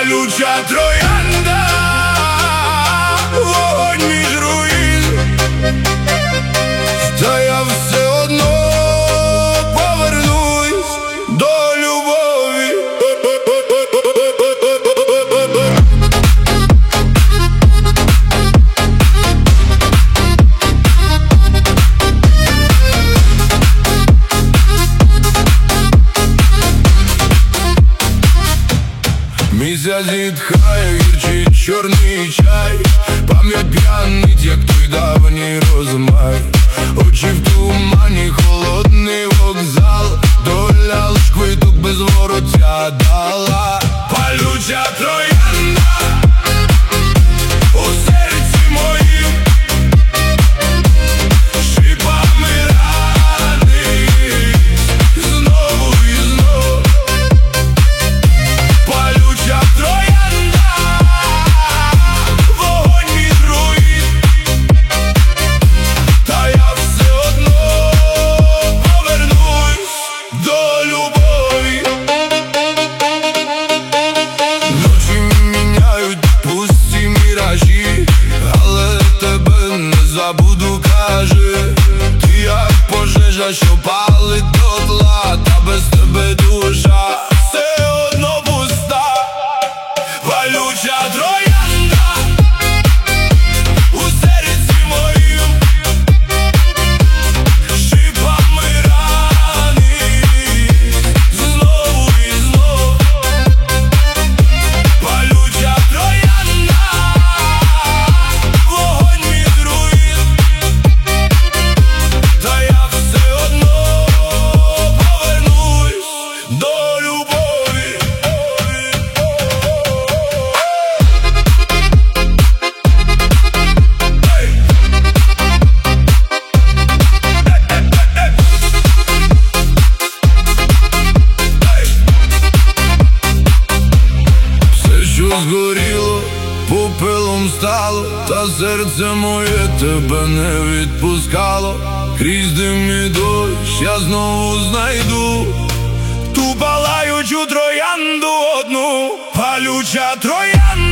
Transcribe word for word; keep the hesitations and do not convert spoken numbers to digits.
палюча троянда, вогонь між руїн, та я все одно повернусь до любові. Місяць зітхає, гірчить чорний чай, пам'ять п'янить, як той давній розмай. Очі в тумані, холодний вокзал, доля лиш квиток без вороття дала. Палюча троянда у серці моїм, шипами ранить знову і знов. Палюча троянда, вогонь між руїн, та я все одно повернусь до любові. Ночі міняють пусті міражі, але тебе не забуду, каже. Ти як пожежа, що палить дотла, та без тебе душа все одно пуста. Палюча троянда у серці моїм, шипами ранить знову і знов. Палюча троянда, вогонь між руїн, та я все одно повернусь до любові. Все, що згоріло, попелом стало, та серце моє тебе не відпускало. Крізь дим і дощ я знову знайду ту палаючу троянду одну. Палюча троянда.